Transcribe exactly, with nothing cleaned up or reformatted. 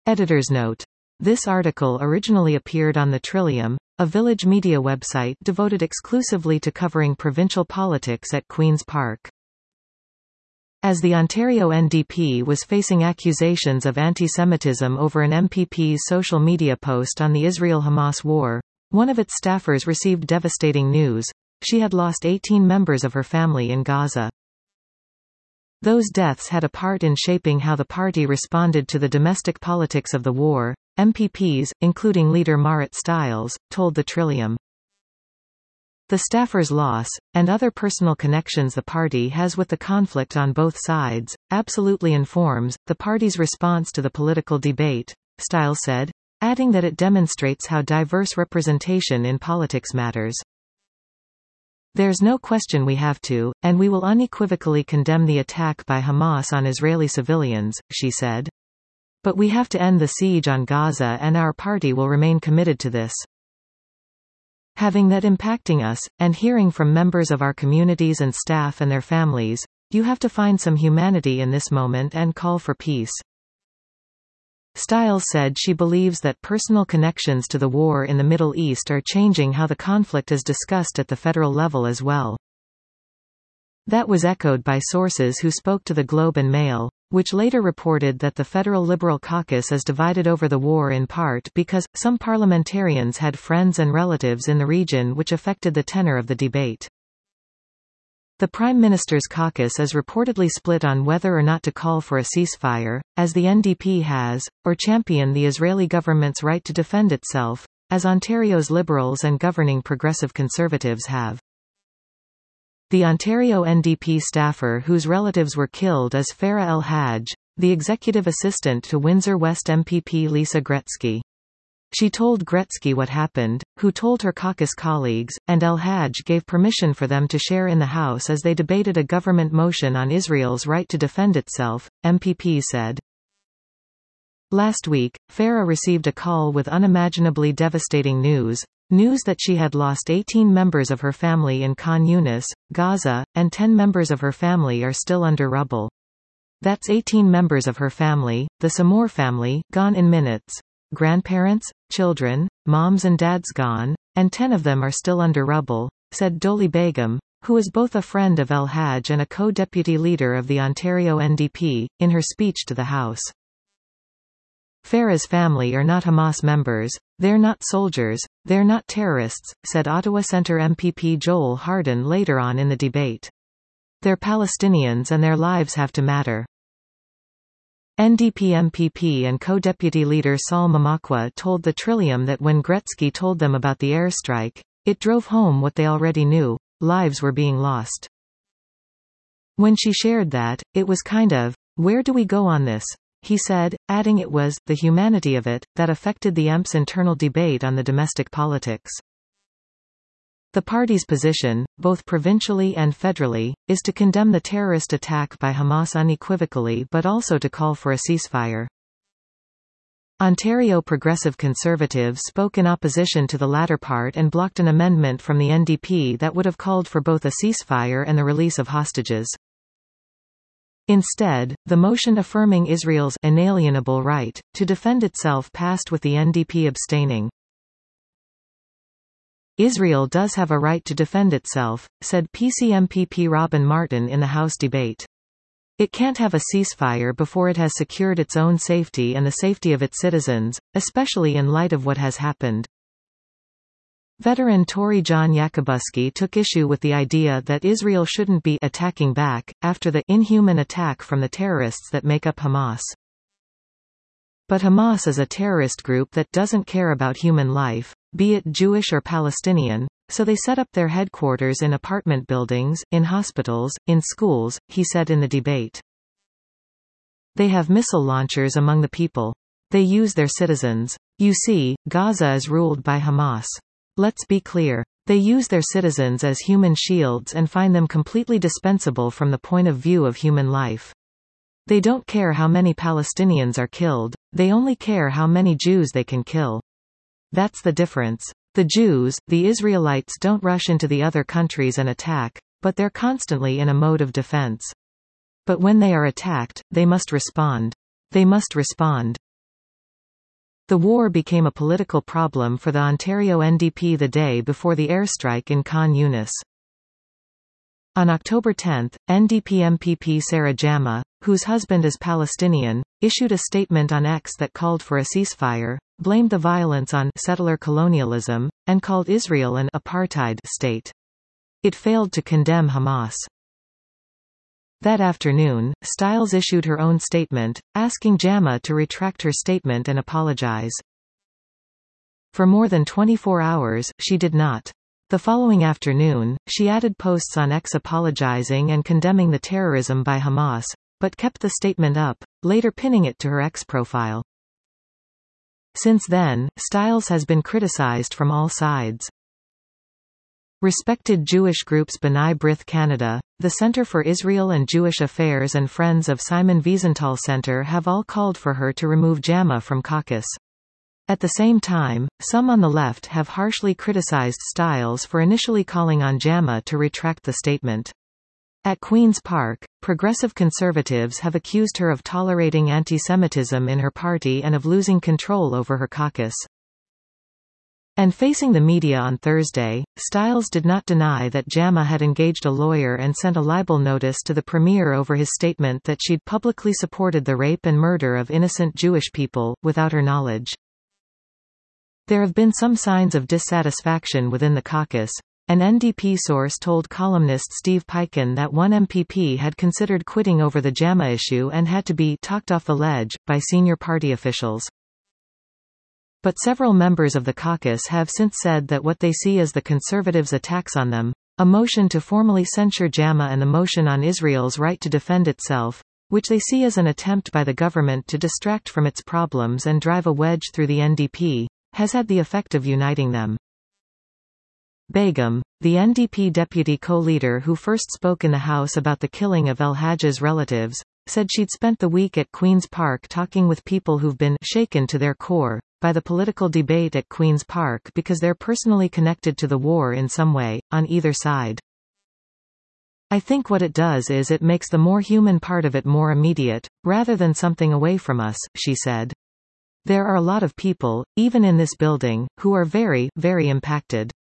Editor's note. This article originally appeared on The Trillium, a village media website devoted exclusively to covering provincial politics at Queen's Park. As the Ontario N D P was facing accusations of anti-Semitism over an M P P's social media post on the Israel-Hamas war, one of its staffers received devastating news. She had lost eighteen members of her family in Gaza. Those deaths had a part in shaping how the party responded to the domestic politics of the war, M P Ps, including leader Marit Stiles, told The Trillium. The staffer's loss, and other personal connections the party has with the conflict on both sides, absolutely informs the party's response to the political debate, Stiles said, adding that it demonstrates how diverse representation in politics matters. There's no question we have to, and we will unequivocally condemn the attack by Hamas on Israeli civilians, she said. But we have to end the siege on Gaza, and our party will remain committed to this. Having that impacting us, and hearing from members of our communities and staff and their families, you have to find some humanity in this moment and call for peace. Stiles said she believes that personal connections to the war in the Middle East are changing how the conflict is discussed at the federal level as well. That was echoed by sources who spoke to the Globe and Mail, which later reported that the federal Liberal caucus is divided over the war in part because some parliamentarians had friends and relatives in the region, which affected the tenor of the debate. The Prime Minister's caucus is reportedly split on whether or not to call for a ceasefire, as the N D P has, or champion the Israeli government's right to defend itself, as Ontario's Liberals and governing Progressive Conservatives have. The Ontario N D P staffer whose relatives were killed is Farah El-Hajj, the executive assistant to Windsor West M P P Lisa Gretzky. She told Gretzky what happened, who told her caucus colleagues, and El-Hajj gave permission for them to share in the House as they debated a government motion on Israel's right to defend itself, M P P said. Last week, Farah received a call with unimaginably devastating news, news that she had lost eighteen members of her family in Khan Yunis, Gaza, and ten members of her family are still under rubble. That's eighteen members of her family, the Samor family, gone in minutes. Grandparents, children, moms and dads gone, and ten of them are still under rubble, said Doli Begum, who is both a friend of El-Hajj and a co-deputy leader of the Ontario N D P, in her speech to the House. Farah's family are not Hamas members, they're not soldiers, they're not terrorists, said Ottawa Centre M P P Joel Harden later on in the debate. They're Palestinians and their lives have to matter. N D P M P P and co-deputy leader Saul Mamakwa told The Trillium that when Gretzky told them about the airstrike, it drove home what they already knew: lives were being lost. When she shared that, it was kind of, where do we go on this? He said, adding it was the humanity of it that affected the E M P's internal debate on the domestic politics. The party's position, both provincially and federally, is to condemn the terrorist attack by Hamas unequivocally but also to call for a ceasefire. Ontario Progressive Conservatives spoke in opposition to the latter part and blocked an amendment from the N D P that would have called for both a ceasefire and the release of hostages. Instead, the motion affirming Israel's inalienable right to defend itself passed with the N D P abstaining. Israel does have a right to defend itself, said P C M P P Robin Martin in the House debate. It can't have a ceasefire before it has secured its own safety and the safety of its citizens, especially in light of what has happened. Veteran Tory John Yakubuski took issue with the idea that Israel shouldn't be attacking back, after the inhuman attack from the terrorists that make up Hamas. But Hamas is a terrorist group that doesn't care about human life, be it Jewish or Palestinian, so they set up their headquarters in apartment buildings, in hospitals, in schools, he said in the debate. They have missile launchers among the people. They use their citizens. You see, Gaza is ruled by Hamas. Let's be clear. They use their citizens as human shields and find them completely dispensable from the point of view of human life. They don't care how many Palestinians are killed, they only care how many Jews they can kill. That's the difference. The Jews, the Israelites don't rush into the other countries and attack, but they're constantly in a mode of defense. But when they are attacked, they must respond. They must respond. The war became a political problem for the Ontario N D P the day before the airstrike in Khan Yunis. On October tenth, N D P M P P Sarah Jama, whose husband is Palestinian, issued a statement on X that called for a ceasefire, blamed the violence on settler colonialism, and called Israel an apartheid state. It failed to condemn Hamas. That afternoon, Stiles issued her own statement, asking Jama to retract her statement and apologize. For more than twenty-four hours, she did not. The following afternoon, she added posts on X apologizing and condemning the terrorism by Hamas, but kept the statement up, later pinning it to her X profile. Since then, Stiles has been criticized from all sides. Respected Jewish groups B'nai B'rith Canada, the Centre for Israel and Jewish Affairs and Friends of Simon Wiesenthal Centre have all called for her to remove Jama from caucus. At the same time, some on the left have harshly criticized Stiles for initially calling on Jama to retract the statement. At Queen's Park, progressive conservatives have accused her of tolerating anti-Semitism in her party and of losing control over her caucus. And facing the media on Thursday, Stiles did not deny that Jama had engaged a lawyer and sent a libel notice to the premier over his statement that she'd publicly supported the rape and murder of innocent Jewish people, without her knowledge. There have been some signs of dissatisfaction within the caucus. An N D P source told columnist Steve Pikin that one M P P had considered quitting over the Jama issue and had to be talked off the ledge by senior party officials. But several members of the caucus have since said that what they see as the Conservatives' attacks on them, a motion to formally censure Jama and the motion on Israel's right to defend itself, which they see as an attempt by the government to distract from its problems and drive a wedge through the N D P, has had the effect of uniting them. Begum, the N D P deputy co-leader who first spoke in the House about the killing of El-Hajj's relatives, said she'd spent the week at Queen's Park talking with people who've been shaken to their core by the political debate at Queen's Park because they're personally connected to the war in some way, on either side. I think what it does is it makes the more human part of it more immediate, rather than something away from us, she said. There are a lot of people, even in this building, who are very, very impacted.